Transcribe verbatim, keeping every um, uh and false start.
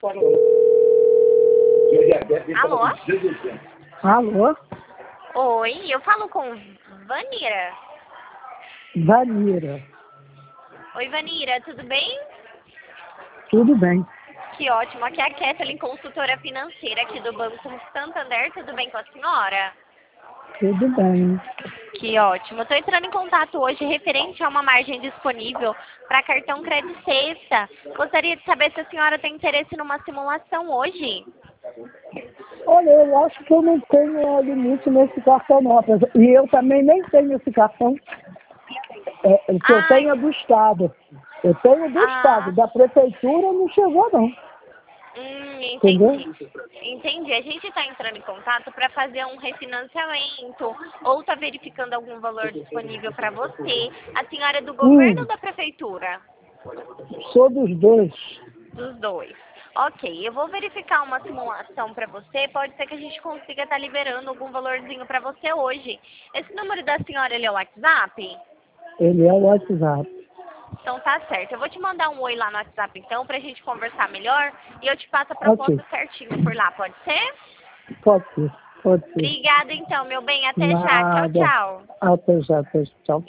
Alô? Alô? Oi, eu falo com Vanira. Vanira. Oi, Vanira, tudo bem? Tudo bem. Que ótimo. Aqui é a Kathleen, consultora financeira aqui do Banco Santander. Tudo bem com a senhora? Tudo bem. Que ótimo. Estou entrando em contato hoje referente a uma margem disponível para cartão crédito sexta. Gostaria de saber se a senhora tem interesse numa simulação hoje. Olha, eu acho que eu não tenho eh, limite nesse cartão não. apesar- E eu também nem tenho esse cartão. É, o que eu Ah, tenho é do Estado. Eu tenho do Estado. ah, Da Prefeitura não chegou não. hum, Entendeu? entendi. Entendi. A gente está entrando em contato para fazer um refinanciamento ou está verificando algum valor disponível para você. A senhora é do governo Hum, ou da prefeitura? sou dos dois. Dos dois. Ok, eu vou verificar uma simulação para você. Pode ser que a gente consiga estar liberando algum valorzinho para você hoje. Esse número da senhora, ele é o WhatsApp? Ele é o WhatsApp. Então tá certo. Eu vou te mandar um oi lá no WhatsApp então pra gente conversar melhor e eu te passo a Ok. proposta certinho por lá, pode ser? Pode ser. Pode ser. Obrigada então, meu bem. Até já. Tchau, Nada. tchau. Até já. Até já. Tchau.